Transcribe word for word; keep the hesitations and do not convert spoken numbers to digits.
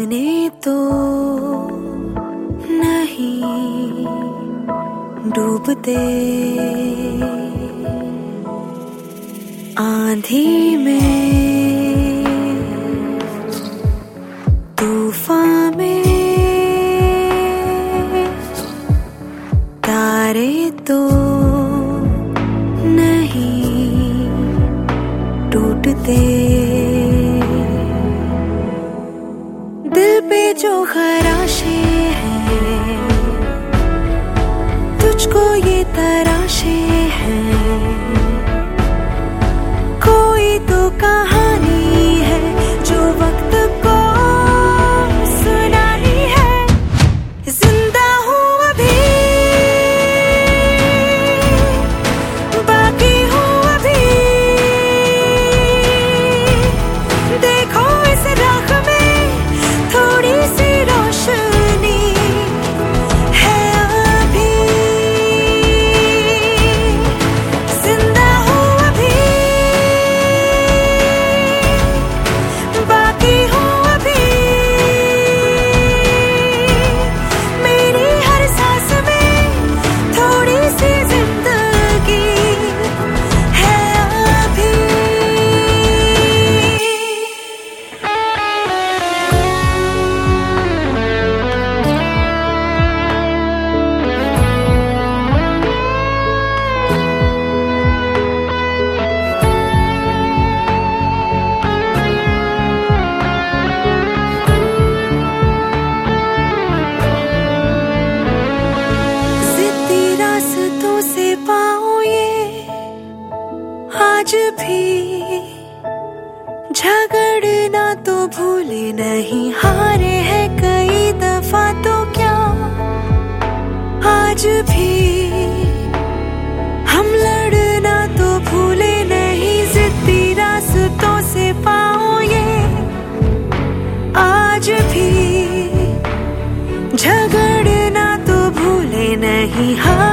सपने तो नहीं डूबते, आंधी में तूफान में तारे तो नहीं टूटते, दिल पे जो खराशे हैं तुझको ये तराशे हैं, कोई तो कहानी है जो वक्त को सुनानी है। जिंदा हूँ अभी, बाकी हूँ अभी, देखो इस राख में थोड़ी सी रोशनी है अभी। जिंदा हूँ अभी, बाकी हूँ अभी, मेरी हर सांस में थोड़ी सी जिंदगी है अभी। जिद्दी रास्तों से पाऊं ये आज भी, झगड़ना तो भूले नहीं, हारे हैं कई दफा तो क्या आज भी हम लड़ना तो भूले नहीं। जिद्दी रास्तों से पाऊं ये आज भी, झगड़ना तो भूले नहीं।